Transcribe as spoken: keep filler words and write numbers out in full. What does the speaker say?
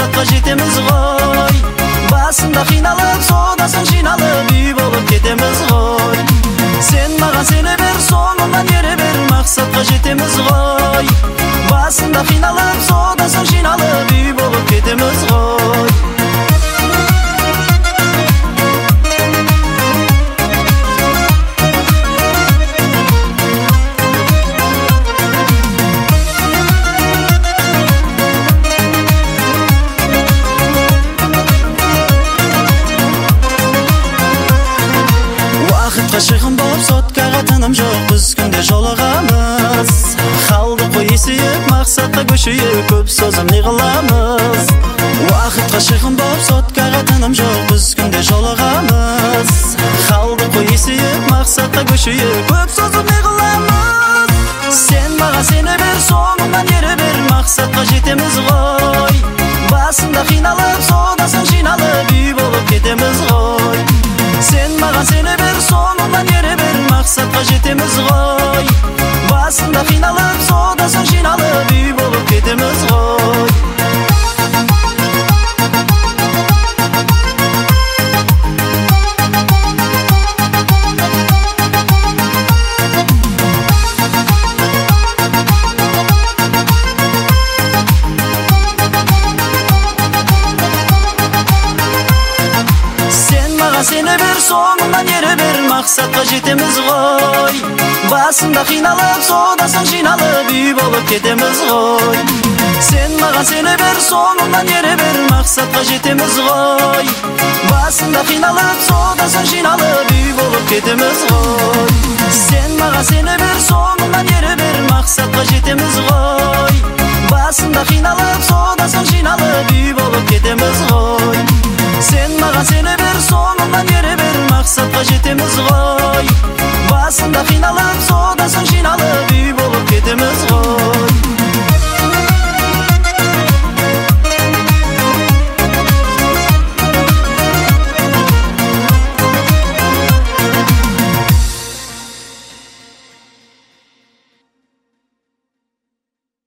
максатка жетемиз гой. Басында кыйналып, соодасын жыйналып, үй болуп кетемиз гой. Сен мага сене бер, соңунан ере бер, максатка жетемиз гой. Басында кыйналып, соодасын жыйналып, үй болуп кетемиз гой. Кашыгым болуп соткага тыным жок, биз күндө жолугабыз. Калдык кой эсип, максатка көчүп, көп сөзүм не кыламыз. Убакыт кашыгым болуп соткага тыным жок, биз күндө жолугабыз. Калдык кой эсип, максатка көчүп, көп сөзүм не кыламыз. Сен мага сене бер, соңунан ере бер, максатка жетемиз гой. Басында кыйналып, соодасын жыйналып, үй болуп кетемиз гой. Сен мага сене бер, соңунан ере бер, максатка жетемиз гой. Басында кыйналып, соодасын жыйналып, үй болуп кетемиз гой. Сене бер, соңунан ере бер, максатка жетемиз гой. Басында кыйналып, соодасын жыйналып, үй болуп кетемиз гой. Сен мага сене бер, соңунан ере бер, максатка жетемиз гой. Басында кыйналып, соодасын жыйналып, үй болуп кетемиз гой. Сен мага сене бер, соңунан ере бер, максатка жетемиз гой. Басында кыйналып, соодасын жыйналып, үй болуп кетемиз гой. Сен мага сене бер, соңунан ере бер, максатка жетемиз гой. Басында кыйналып,